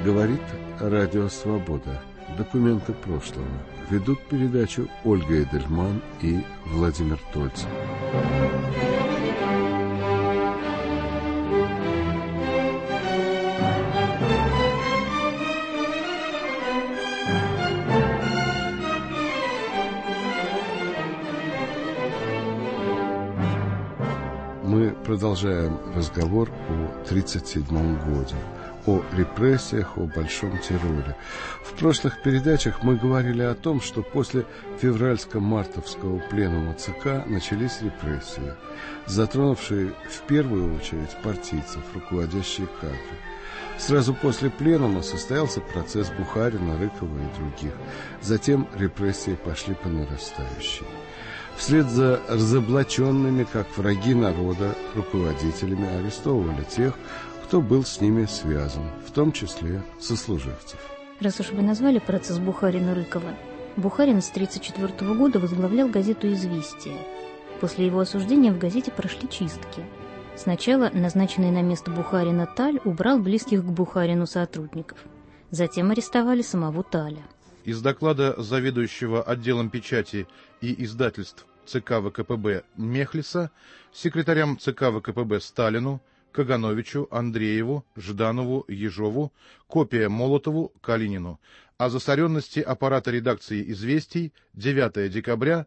Говорит Радио Свобода. Документы прошлого. Ведут передачу Ольга Эдельман и Владимир Тольцев. Мы продолжаем разговор о 1937 годе, о репрессиях, о Большом терроре. В прошлых передачах мы говорили о том, что после февральско-мартовского пленума ЦК начались репрессии, затронувшие в первую очередь партийцев, руководящие кадры. Сразу после пленума состоялся процесс Бухарина, Рыкова и других. Затем репрессии пошли по нарастающей. Вслед за разоблаченными, как враги народа, руководителями арестовывали тех, кто был с ними связан, в том числе сослуживцев. Раз уж вы назвали процесс Бухарина-Рыкова, Бухарин с 1934 года возглавлял газету «Известия». После его осуждения в газете прошли чистки. Сначала назначенный на место Бухарина Таль убрал близких к Бухарину сотрудников. Затем арестовали самого Таля. Из доклада заведующего отделом печати и издательств ЦК ВКПБ Мехлиса секретарям ЦК ВКПБ Сталину, Кагановичу, Андрееву, Жданову, Ежову, копия Молотову, Калинину о засоренности аппарата редакции «Известий», 9 декабря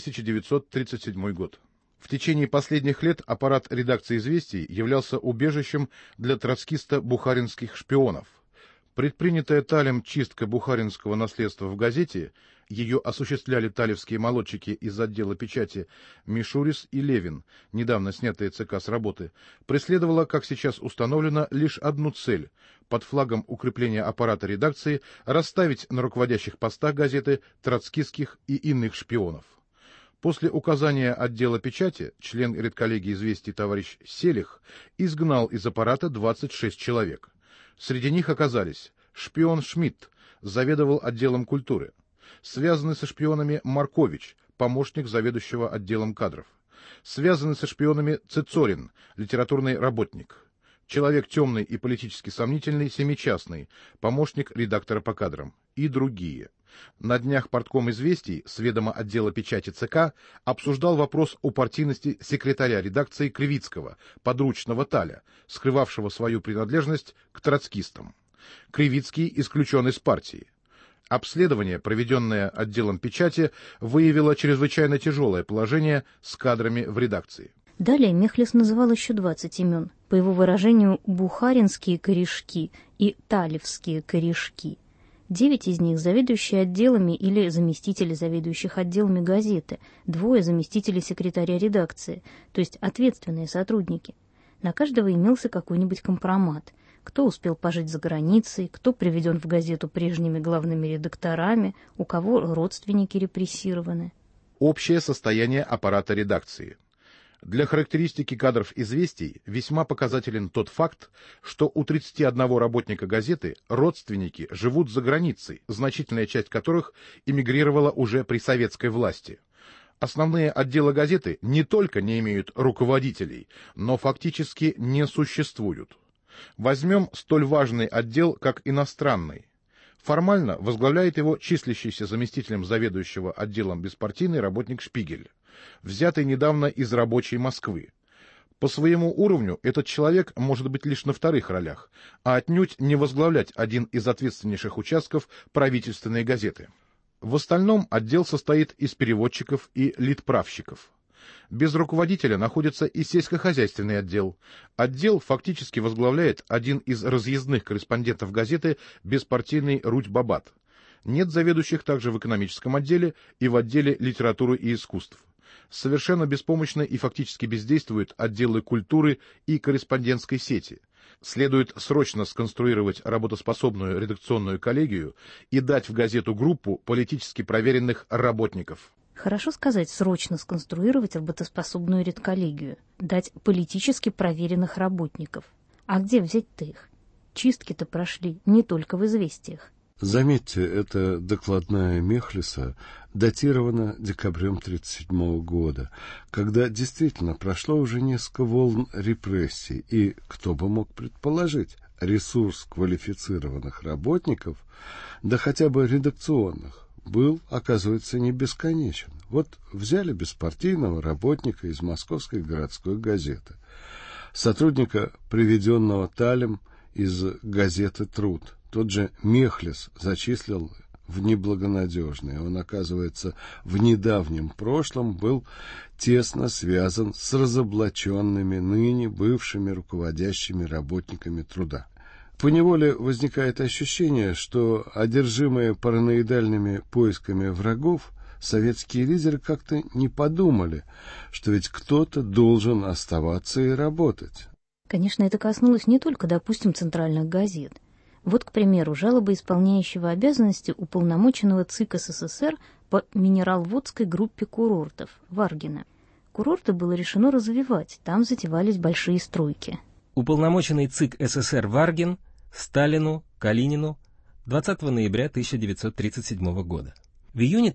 1937 год. В течение последних лет аппарат редакции «Известий» являлся убежищем для троцкисто-бухаринских шпионов. Предпринятая Талем чистка бухаринского наследства в газете, ее осуществляли талевские молодчики из отдела печати Мишурис и Левин, недавно снятые ЦК с работы, преследовала, как сейчас установлено, лишь одну цель – под флагом укрепления аппарата редакции расставить на руководящих постах газеты троцкистских и иных шпионов. После указания отдела печати член редколлегии «Известий» товарищ Селих изгнал из аппарата 26 человек. Среди них оказались шпион Шмидт, заведовал отделом культуры, связанный со шпионами Маркович, помощник заведующего отделом кадров, связанный со шпионами Цицорин, литературный работник, человек темный и политически сомнительный Семичастный, помощник редактора по кадрам и другие. На днях партком «Известий» с ведома отдела печати ЦК обсуждал вопрос о партийности секретаря редакции Кривицкого, подручного Таля, скрывавшего свою принадлежность к троцкистам. Кривицкий исключен из партии. Обследование, проведенное отделом печати, выявило чрезвычайно тяжелое положение с кадрами в редакции. Далее Мехлис называл еще 20 имен, по его выражению «бухаринские корешки» и «талевские корешки». 9 из них – заведующие отделами или заместители заведующих отделами газеты, 2 – заместители секретаря редакции, то есть ответственные сотрудники. На каждого имелся какой-нибудь компромат. Кто успел пожить за границей, кто приведен в газету прежними главными редакторами, у кого родственники репрессированы. Общее состояние аппарата редакции. Для характеристики кадров «Известий» весьма показателен тот факт, что у 31 работника газеты родственники живут за границей, значительная часть которых эмигрировала уже при советской власти. Основные отделы газеты не только не имеют руководителей, но фактически не существуют. Возьмем столь важный отдел, как иностранный. Формально возглавляет его числящийся заместителем заведующего отделом беспартийный работник Шпигель, взятый недавно из рабочей Москвы. По своему уровню этот человек может быть лишь на вторых ролях, а отнюдь не возглавлять один из ответственнейших участков правительственной газеты. В остальном отдел состоит из переводчиков и литправщиков. Без руководителя находится и сельскохозяйственный отдел. Отдел фактически возглавляет один из разъездных корреспондентов газеты беспартийный Рудь Бабат. Нет заведующих также в экономическом отделе и в отделе литературы и искусств. Совершенно беспомощны и фактически бездействуют отделы культуры и корреспондентской сети. Следует срочно сконструировать работоспособную редакционную коллегию и дать в газету группу политически проверенных работников. Хорошо сказать «срочно сконструировать работоспособную редколлегию», дать политически проверенных работников. А где взять-то их? Чистки-то прошли не только в «Известиях». Заметьте, эта докладная Мехлиса датирована декабрем 1937 года, когда действительно прошло уже несколько волн репрессий, и, кто бы мог предположить, ресурс квалифицированных работников, да хотя бы редакционных, был, оказывается, не бесконечен. Вот взяли беспартийного работника из Московской городской газеты, сотрудника, приведенного Талем из газеты «Труд». Тот же Мехлис зачислил в неблагонадежные. Он, оказывается, в недавнем прошлом был тесно связан с разоблаченными ныне бывшими руководящими работниками труда. Поневоле возникает ощущение, что, одержимые параноидальными поисками врагов, советские лидеры как-то не подумали, что ведь кто-то должен оставаться и работать. Конечно, это коснулось не только, допустим, центральных газет. Вот, к примеру, жалоба исполняющего обязанности уполномоченного ЦИК СССР по минераловодской группе курортов Варгина. Курорты было решено развивать, там затевались большие стройки. Уполномоченный ЦИК СССР Варгин Сталину, Калинину 20 ноября 1937 года. В июне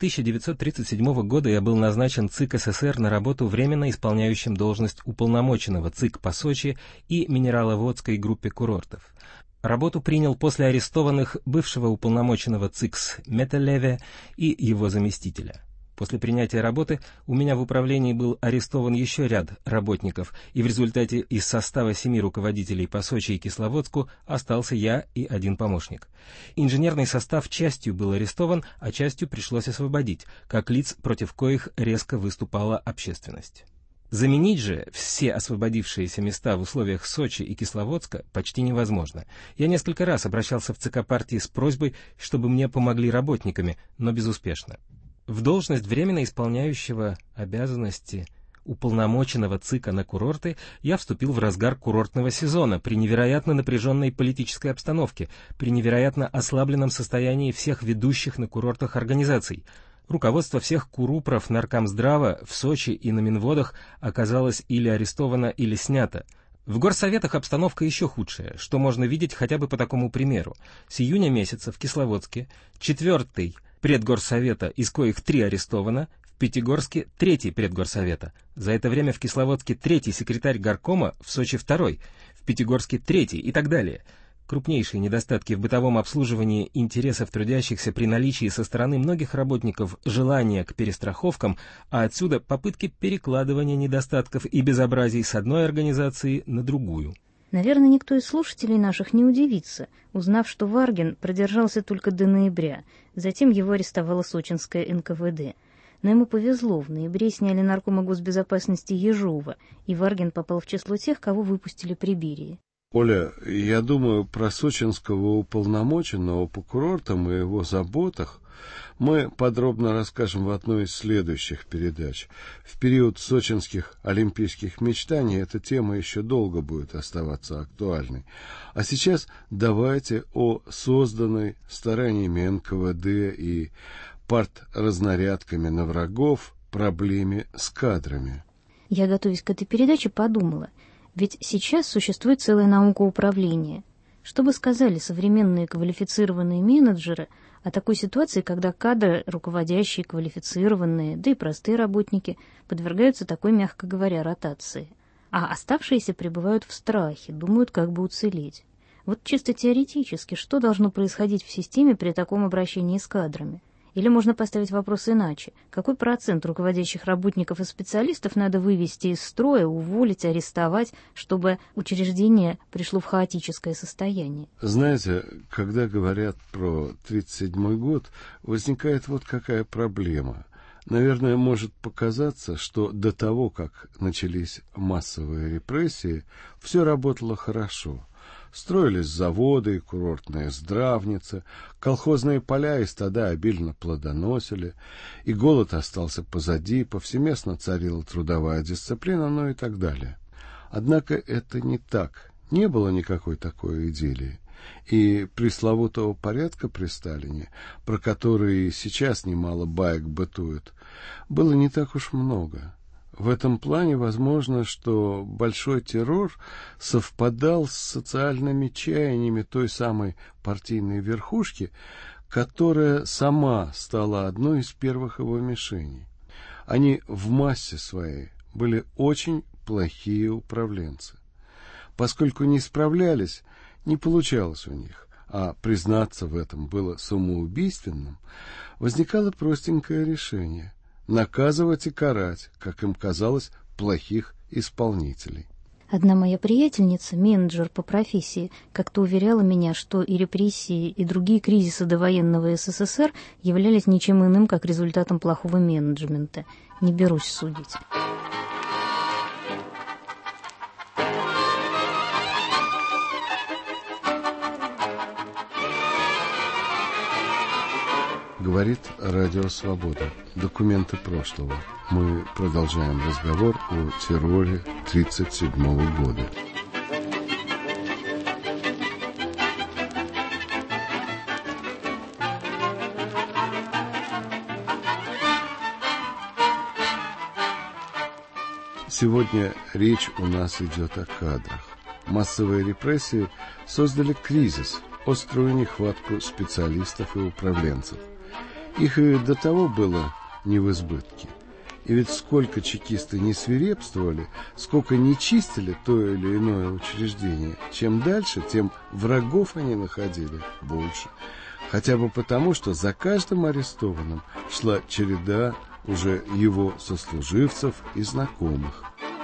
1937 года я был назначен ЦИК СССР на работу временно исполняющим должность уполномоченного ЦИК по Сочи и минераловодской группе курортов. Работу принял после арестованных бывшего уполномоченного ЦИКС Метелеве и его заместителя. После принятия работы у меня в управлении был арестован еще ряд работников, и в результате из состава 7 руководителей по Сочи и Кисловодску остался я и один помощник. Инженерный состав частью был арестован, а частью пришлось освободить, как лиц, против коих резко выступала общественность. Заменить же все освободившиеся места в условиях Сочи и Кисловодска почти невозможно. Я несколько раз обращался в ЦК партии с просьбой, чтобы мне помогли работниками, но безуспешно. В должность временно исполняющего обязанности уполномоченного ЦИКа на курорты я вступил в разгар курортного сезона при невероятно напряженной политической обстановке, при невероятно ослабленном состоянии всех ведущих на курортах организаций. Руководство всех курупров Наркомздрава в Сочи и на Минводах оказалось или арестовано, или снято. В горсоветах обстановка еще худшая, что можно видеть хотя бы по такому примеру. С июня месяца в Кисловодске 4-й предгорсовета, из коих 3 арестовано, в Пятигорске 3-й предгорсовета. За это время в Кисловодске 3-й секретарь горкома, в Сочи 2-й, в Пятигорске 3-й и так далее. Крупнейшие недостатки в бытовом обслуживании интересов трудящихся при наличии со стороны многих работников желания к перестраховкам, а отсюда попытки перекладывания недостатков и безобразий с одной организации на другую. Наверное, никто из слушателей наших не удивится, узнав, что Варгин продержался только до ноября, затем его арестовало сочинское НКВД. Но ему повезло, в ноябре сняли наркома госбезопасности Ежова, и Варгин попал в число тех, кого выпустили при Берии. Оля, я думаю, про сочинского уполномоченного по курортам и его заботах мы подробно расскажем в одной из следующих передач. В период сочинских олимпийских мечтаний эта тема еще долго будет оставаться актуальной. А сейчас давайте о созданной стараниями НКВД и партразнарядками на врагов проблеме с кадрами. Я, готовясь к этой передаче, подумала, ведь сейчас существует целая наука управления. Что бы сказали современные квалифицированные менеджеры о такой ситуации, когда кадры, руководящие, квалифицированные, да и простые работники, подвергаются такой, мягко говоря, ротации, а оставшиеся пребывают в страхе, думают, как бы уцелеть. Вот чисто теоретически, что должно происходить в системе при таком обращении с кадрами? Или можно поставить вопрос иначе. Какой процент руководящих работников и специалистов надо вывести из строя, уволить, арестовать, чтобы учреждение пришло в хаотическое состояние? Знаете, когда говорят про 1937 год, возникает вот какая проблема. Наверное, может показаться, что до того, как начались массовые репрессии, все работало хорошо. Строились заводы и курортные здравницы, колхозные поля и стада обильно плодоносили, и голод остался позади, повсеместно царила трудовая дисциплина, ну и так далее. Однако это не так, не было никакой такой идиллии. И пресловутого порядка при Сталине, про который сейчас немало баек бытует, было не так уж много. В этом плане возможно, что большой террор совпадал с социальными чаяниями той самой партийной верхушки, которая сама стала одной из первых его мишеней. Они в массе своей были очень плохие управленцы. Поскольку не справлялись, не получалось у них, а признаться в этом было самоубийственным, возникало простенькое решение – наказывать и карать, как им казалось, плохих исполнителей. Одна моя приятельница, менеджер по профессии, как-то уверяла меня, что и репрессии, и другие кризисы довоенного СССР являлись ничем иным, как результатом плохого менеджмента. Не берусь судить. Говорит Радио Свобода. Документы прошлого. Мы продолжаем разговор о терроре 1937 года. Сегодня речь у нас идет о кадрах. Массовые репрессии создали кризис, острую нехватку специалистов и управленцев. Их и до того было не в избытке. И ведь сколько чекисты не свирепствовали, сколько не чистили то или иное учреждение, чем дальше, тем врагов они находили больше. Хотя бы потому, что за каждым арестованным шла череда уже его сослуживцев и знакомых.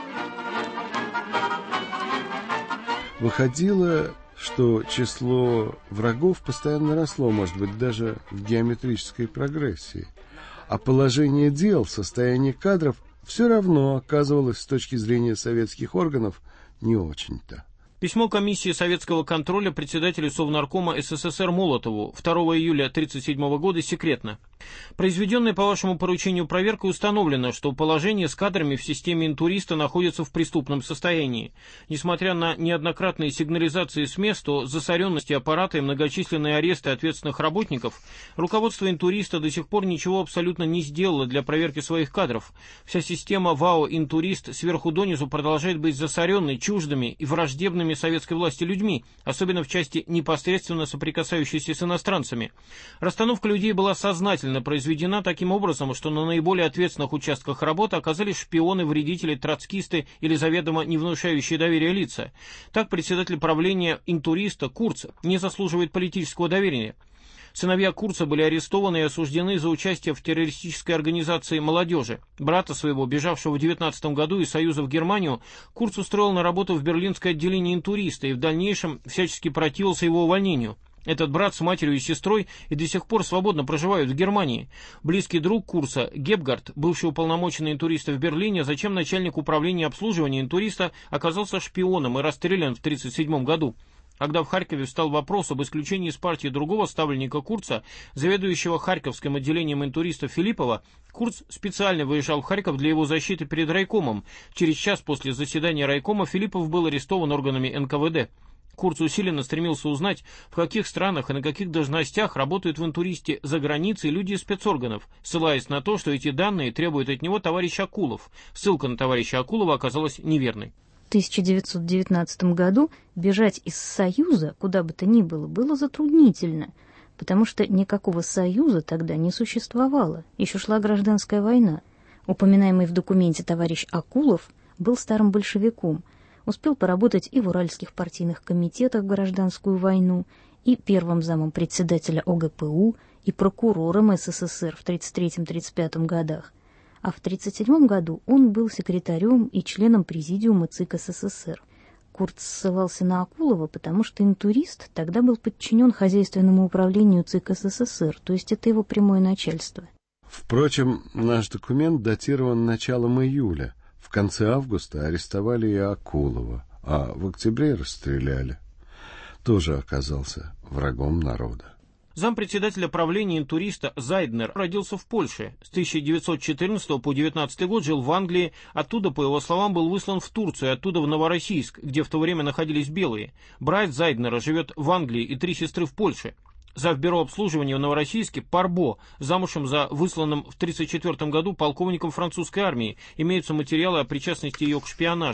Выходило, что число врагов постоянно росло, может быть, даже в геометрической прогрессии. А положение дел, состояние кадров все равно оказывалось с точки зрения советских органов не очень-то. Письмо комиссии советского контроля председателю Совнаркома СССР Молотову 2 июля 1937 года секретно. Произведенная по вашему поручению проверка установлено, что положение с кадрами в системе интуриста находится в преступном состоянии. Несмотря на неоднократные сигнализации с места, засоренности аппарата и многочисленные аресты ответственных работников, руководство интуриста до сих пор ничего абсолютно не сделало для проверки своих кадров. Вся система ВАО «Интурист» сверху донизу продолжает быть засоренной, чуждыми и враждебными советской власти людьми, особенно в части непосредственно соприкасающейся с иностранцами. Расстановка людей была сознательно произведена таким образом, что на наиболее ответственных участках работы оказались шпионы, вредители, троцкисты или заведомо не внушающие доверия лица. Так председатель правления интуриста Курц не заслуживает политического доверия. Сыновья Курца были арестованы и осуждены за участие в террористической организации молодежи. Брата своего, бежавшего в 19 году из Союза в Германию, Курц устроил на работу в берлинское отделение интуриста и в дальнейшем всячески противился его увольнению. Этот брат с матерью и сестрой и до сих пор свободно проживают в Германии. Близкий друг Курца, Гепгард, бывший уполномоченный интуриста в Берлине, затем начальник управления обслуживания интуриста, оказался шпионом и расстрелян в 1937 году. Когда в Харькове встал вопрос об исключении из партии другого ставленника Курца, заведующего Харьковским отделением интуристов Филиппова, Курц специально выезжал в Харьков для его защиты перед райкомом. Через час после заседания райкома Филиппов был арестован органами НКВД. Курц усиленно стремился узнать, в каких странах и на каких должностях работают в интуристе за границей люди из спецорганов, ссылаясь на то, что эти данные требует от него товарищ Акулов. Ссылка на товарища Акулова оказалась неверной. В 1919 году бежать из Союза, куда бы то ни было, было затруднительно, потому что никакого Союза тогда не существовало, еще шла гражданская война. Упоминаемый в документе товарищ Акулов был старым большевиком, успел поработать и в уральских партийных комитетах в гражданскую войну, и первым замом председателя ОГПУ, и прокурором СССР в 1933-1935 годах. А в 1937 году он был секретарем и членом президиума ЦИК СССР. Курц ссылался на Акулова, потому что интурист тогда был подчинен хозяйственному управлению ЦИК СССР, то есть это его прямое начальство. Впрочем, наш документ датирован началом июля. В конце августа арестовали и Акулова, а в октябре расстреляли. Тоже оказался врагом народа. Зампредседателя правления интуриста Зайднер родился в Польше. С 1914 по 19 год жил в Англии, оттуда, по его словам, был выслан в Турцию, оттуда в Новороссийск, где в то время находились белые. Брат Зайднера живет в Англии и 3 сестры в Польше. Завбюро обслуживания в Новороссийске Парбо, замужем за высланным в 1934 году полковником французской армии, имеются материалы о причастности ее к шпионажу.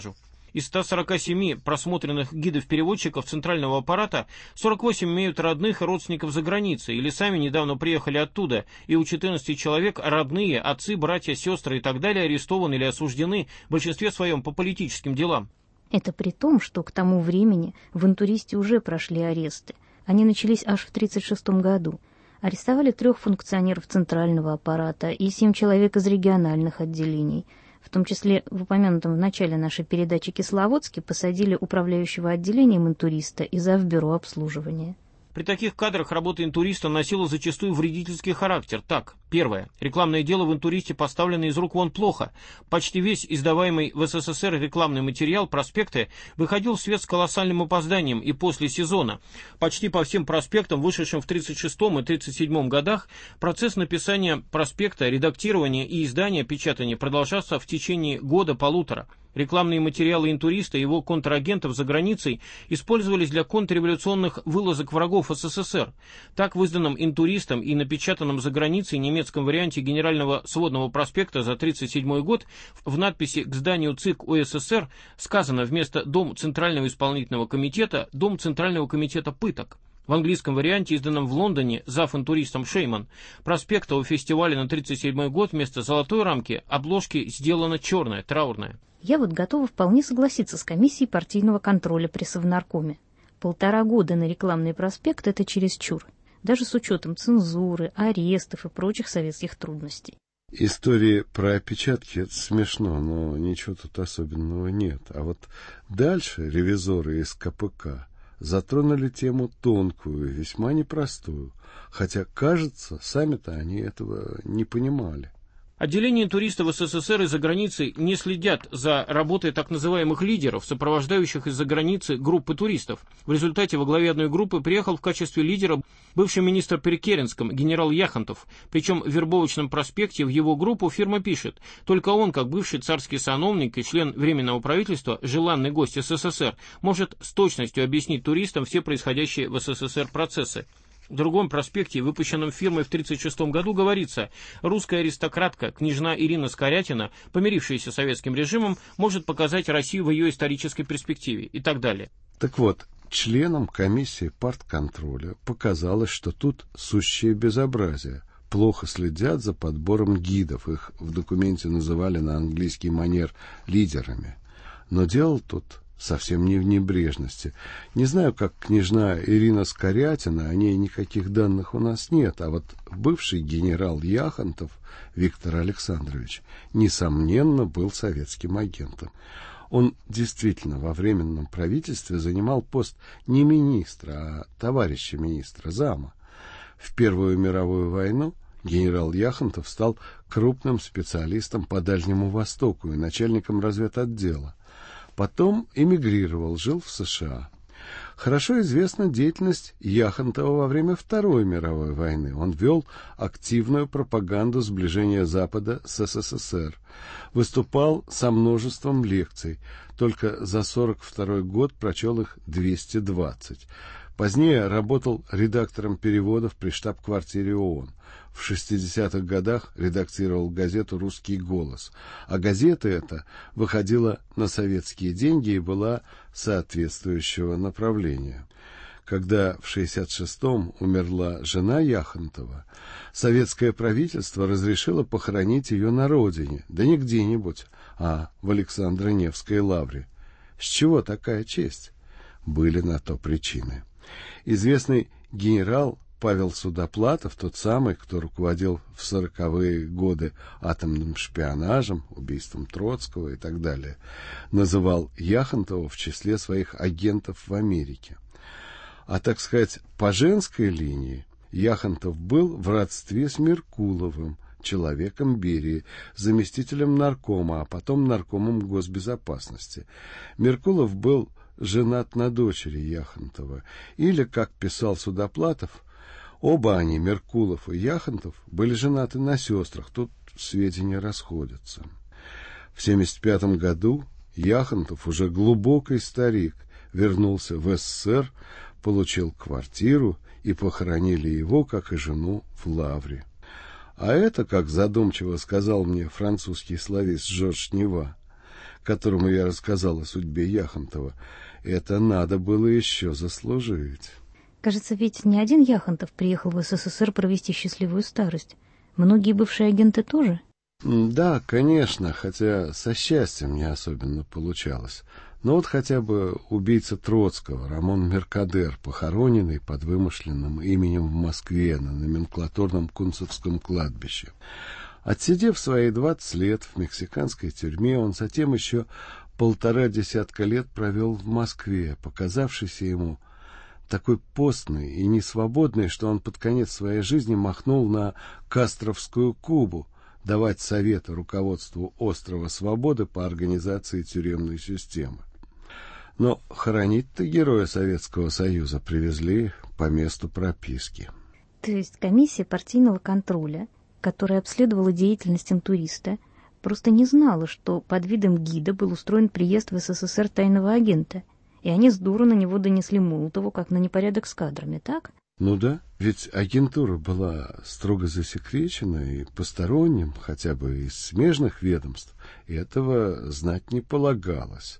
Из 147 просмотренных гидов-переводчиков центрального аппарата 48 имеют родных и родственников за границей или сами недавно приехали оттуда, и у 14 человек родные, отцы, братья, сестры и так далее арестованы или осуждены в большинстве своем по политическим делам. Это при том, что к тому времени в интуристе уже прошли аресты. Они начались аж в 1936 году. Арестовали 3 функционеров центрального аппарата и 7 человек из региональных отделений. В том числе в упомянутом в начале нашей передачи Кисловодске посадили управляющего отделением интуриста и завбюро обслуживания. При таких кадрах работа интуриста носила зачастую вредительский характер. Так, первое. Рекламное дело в интуристе поставлено из рук вон плохо. Почти весь издаваемый в СССР рекламный материал, проспекты, выходил в свет с колоссальным опозданием и после сезона. Почти по всем проспектам, вышедшим в 1936 и 1937 годах, процесс написания проспекта, редактирования и издания, печатания продолжался в течение года-полутора. Рекламные материалы интуриста и его контрагентов за границей использовались для контрреволюционных вылазок врагов СССР. Так, в изданном интуристом и напечатанном за границей немецком варианте генерального сводного проспекта за 1937 год в надписи к зданию ЦИК УССР сказано вместо «Дом Центрального исполнительного комитета» «Дом Центрального комитета пыток». В английском варианте, изданном в Лондоне зав.интуристом Шейман, проспекта у фестиваля на 1937 год вместо золотой рамки обложки сделана черная, траурная. Я вот готова вполне согласиться с комиссией партийного контроля при Совнаркоме. 1,5 года на рекламный проспект – это чересчур, даже с учетом цензуры, арестов и прочих советских трудностей. Истории про опечатки — это смешно, но ничего тут особенного нет. А вот дальше ревизоры из КПК затронули тему тонкую, весьма непростую, хотя, кажется, сами-то они этого не понимали. Отделения интуристов СССР и за границей не следят за работой так называемых лидеров, сопровождающих из-за границы группы туристов. В результате во главе одной группы приехал в качестве лидера бывший министр при Керенском, генерал Яхонтов. Причем в вербовочном проспекте в его группу фирма пишет: только он, как бывший царский сановник и член Временного правительства, желанный гость СССР, может с точностью объяснить туристам все происходящие в СССР процессы. В другом проспекте, выпущенном фирмой в 1936 году, говорится: русская аристократка, княжна Ирина Скорятина, помирившаяся с советским режимом, может показать Россию в ее исторической перспективе и так далее. Так вот, членам комиссии партконтроля показалось, что тут сущее безобразие. Плохо следят за подбором гидов, их в документе называли на английский манер лидерами. Но дело тут совсем не в небрежности. Не знаю, как княжна Ирина Скорятина, о ней никаких данных у нас нет, а вот бывший генерал Яхонтов Виктор Александрович, несомненно, был советским агентом. Он действительно во Временном правительстве занимал пост не министра, а товарища министра, зама. В Первую мировую войну генерал Яхонтов стал крупным специалистом по Дальнему Востоку и начальником разведотдела. Потом эмигрировал, жил в США. Хорошо известна деятельность Яхонтова во время Второй мировой войны. Он вел активную пропаганду сближения Запада с СССР. Выступал со множеством лекций. Только за 1942 год прочел их 220. Позднее работал редактором переводов при штаб-квартире ООН. В 60-х годах редактировал газету «Русский голос», а газета эта выходила на советские деньги и была соответствующего направления. Когда в 66-м умерла жена Яхонтова, советское правительство разрешило похоронить ее на родине, да не где-нибудь, а в Александро-Невской лавре. С чего такая честь? Были на то причины. Известный генерал Павел Судоплатов, тот самый, кто руководил в 40-е годы атомным шпионажем, убийством Троцкого и так далее, называл Яхонтова в числе своих агентов в Америке. А, так сказать, по женской линии Яхонтов был в родстве с Меркуловым, человеком Берии, заместителем наркома, а потом наркомом госбезопасности. Меркулов был женат на дочери Яхонтова, или, как писал Судоплатов, оба они, Меркулов и Яхонтов, были женаты на сестрах, тут сведения расходятся. В 1975 году Яхонтов, уже глубокий старик, вернулся в СССР, получил квартиру и похоронили его, как и жену, в Лавре. А это, как задумчиво сказал мне французский словес Жорж Нева, которому я рассказал о судьбе Яхонтова, это надо было еще заслужить. Кажется, ведь не один Яхонтов приехал в СССР провести счастливую старость. Многие бывшие агенты тоже? Да, конечно, хотя со счастьем не особенно получалось. Но вот хотя бы убийца Троцкого, Рамон Меркадер, похороненный под вымышленным именем в Москве на номенклатурном Кунцевском кладбище. Отсидев свои 20 лет в мексиканской тюрьме, он затем еще 1,5 десятка лет провел в Москве, показавшийся ему такой постный и несвободный, что он под конец своей жизни махнул на Кастровскую Кубу давать советы руководству острова Свободы по организации тюремной системы. Но хоронить-то героя Советского Союза привезли по месту прописки. То есть комиссия партийного контроля, которая обследовала деятельность интуриста, просто не знала, что под видом гида был устроен приезд в СССР тайного агента, и они с дуру на него донесли Молотову, как на непорядок с кадрами, так? Ну да, ведь агентура была строго засекречена, и посторонним, хотя бы из смежных ведомств, этого знать не полагалось.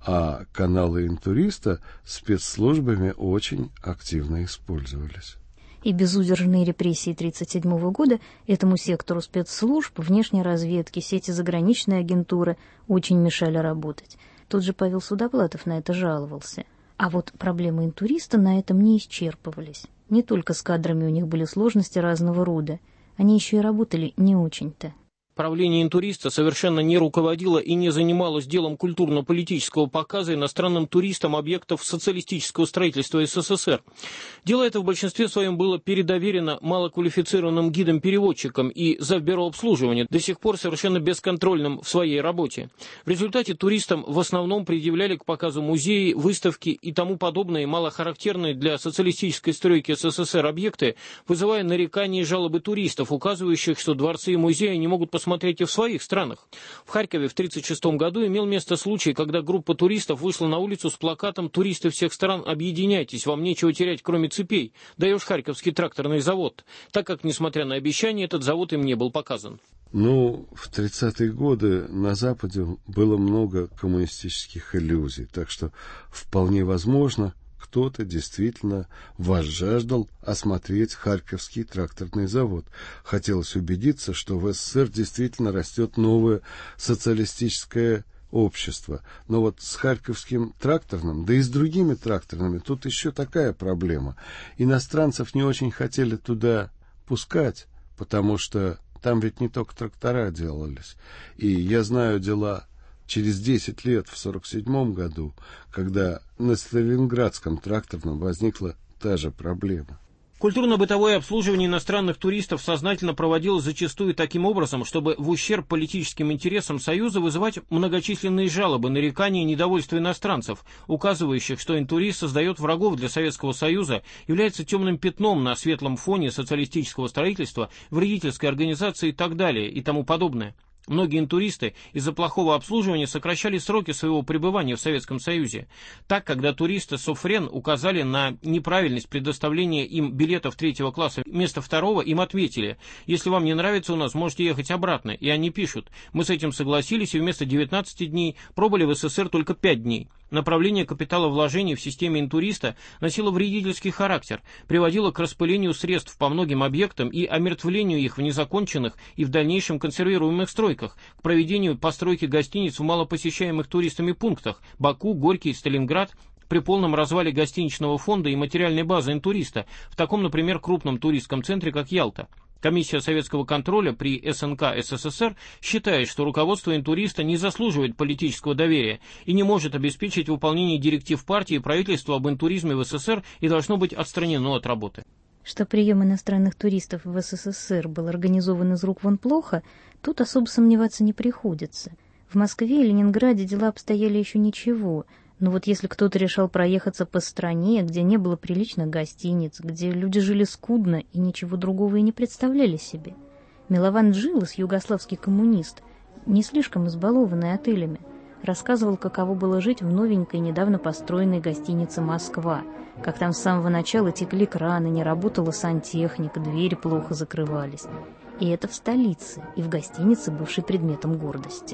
А каналы интуриста спецслужбами очень активно использовались. И безудержные репрессии 1937 года этому сектору спецслужб, внешней разведки, сети заграничной агентуры очень мешали работать. Тот же Павел Судоплатов на это жаловался. А вот проблемы интуриста на этом не исчерпывались. Не только с кадрами у них были сложности разного рода, они еще и работали не очень-то. Правление интуриста совершенно не руководило и не занималось делом культурно-политического показа иностранным туристам объектов социалистического строительства СССР. Дело это в большинстве своем было передоверено малоквалифицированным гидам-переводчикам и завбюро обслуживания, до сих пор совершенно бесконтрольным в своей работе. В результате туристам в основном предъявляли к показу музеи, выставки и тому подобные малохарактерные для социалистической стройки СССР объекты, вызывая нарекания и жалобы туристов, указывающих, что дворцы и музеи не могут посмотреть и в своих странах. В Харькове в 1936 году имел место случай, когда группа туристов вышла на улицу с плакатом «Туристы всех стран, объединяйтесь, вам нечего терять, кроме цепей, даешь Харьковский тракторный завод», так как, несмотря на обещания, этот завод им не был показан. Ну, в 30-е годы на Западе было много коммунистических иллюзий, так что вполне возможно, кто-то действительно возжаждал осмотреть Харьковский тракторный завод. Хотелось убедиться, что в СССР действительно растет новое социалистическое общество. Но вот с Харьковским тракторным, да и с другими тракторными, тут еще такая проблема. Иностранцев не очень хотели туда пускать, потому что там ведь не только трактора делались. И я знаю дела через 10 лет, в 1947 году, когда на Сталинградском тракторном возникла та же проблема. Культурно-бытовое обслуживание иностранных туристов сознательно проводилось зачастую таким образом, чтобы в ущерб политическим интересам Союза вызывать многочисленные жалобы, нарекания и недовольство иностранцев, указывающих, что интурист создает врагов для Советского Союза, является темным пятном на светлом фоне социалистического строительства, вредительской организации и так далее и тому подобное. Многие интуристы из-за плохого обслуживания сокращали сроки своего пребывания в Советском Союзе. Так, когда туристы Софрен указали на неправильность предоставления им билетов 3-го класса вместо 2-го, им ответили: «Если вам не нравится у нас, можете ехать обратно». И они пишут: «Мы с этим согласились и вместо 19 дней пробыли в СССР только 5 дней». Направление капиталовложений в системе интуриста носило вредительский характер, приводило к распылению средств по многим объектам и омертвлению их в незаконченных и в дальнейшем консервируемых стройках, к проведению постройки гостиниц в малопосещаемых туристами пунктах Баку, Горький, Сталинград, при полном развале гостиничного фонда и материальной базы интуриста в таком, например, крупном туристском центре, как Ялта. Комиссия советского контроля при СНК СССР считает, что руководство интуриста не заслуживает политического доверия и не может обеспечить выполнение директив партии и правительства об интуризме в СССР и должно быть отстранено от работы. Что прием иностранных туристов в СССР был организован из рук вон плохо, тут особо сомневаться не приходится. В Москве и Ленинграде дела обстояли еще ничего, но вот если кто-то решал проехаться по стране, где не было приличных гостиниц, где люди жили скудно и ничего другого и не представляли себе. Милован Джилос, югославский коммунист, не слишком избалованный отелями, рассказывал, каково было жить в новенькой, недавно построенной гостинице «Москва», как там с самого начала текли краны, не работала сантехника, двери плохо закрывались. И это в столице, и в гостинице, бывшей предметом гордости.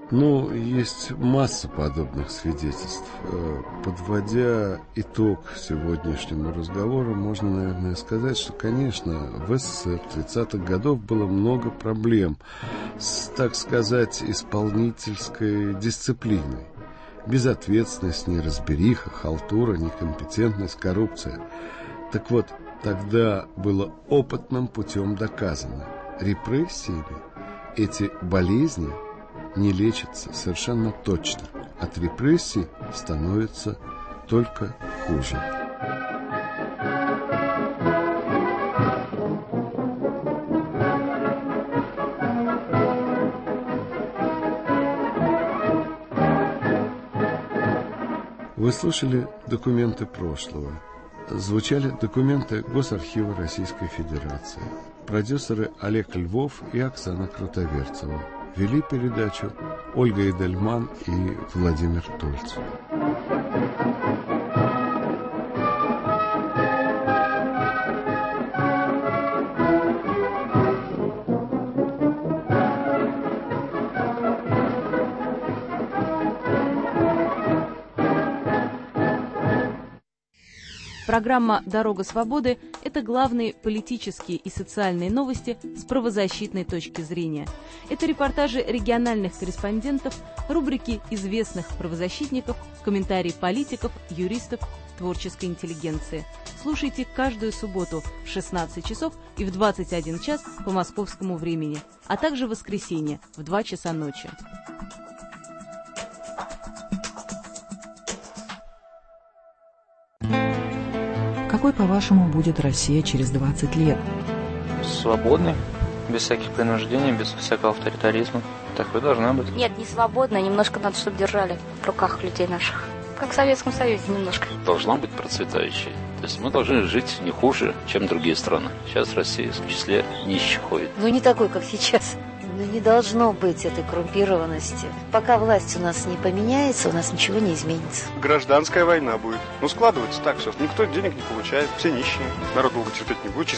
Ну, есть масса подобных свидетельств. Подводя итог сегодняшнему разговору, можно, наверное, сказать, что, конечно, в СССР 30-х годов было много проблем с, так сказать, исполнительской дисциплиной. Безответственность, неразбериха, халтура, некомпетентность, коррупция. Так вот, тогда было опытным путем доказано. Репрессиями эти болезни не лечится совершенно точно. От репрессий становится только хуже. Вы слушали «Документы прошлого». Звучали документы Госархива Российской Федерации. Продюсеры Олег Львов и Оксана Крутоверцева. Вели передачу Ольга Эдельман и Владимир Тольц. Программа «Дорога свободы» – это главные политические и социальные новости с правозащитной точки зрения. Это репортажи региональных корреспондентов, рубрики известных правозащитников, комментарии политиков, юристов, творческой интеллигенции. Слушайте каждую субботу в 16 часов и в 21 час по московскому времени, а также в воскресенье в 2 часа ночи. Какой, по-вашему, будет Россия через 20 лет? Свободной, без всяких принуждений, без всякого авторитаризма. Такой должна быть. Нет, не свободная, немножко надо, чтобы держали в руках людей наших. Как в Советском Союзе немножко. Должна быть процветающей. То есть мы должны жить не хуже, чем другие страны. Сейчас Россия в числе нищих ходит. Ну не такой, как сейчас. Но не должно быть этой коррумпированности. Пока власть у нас не поменяется, у нас ничего не изменится. Гражданская война будет. Ну, складывается так все. Никто денег не получает, все нищие. Народ долго терпеть не будет.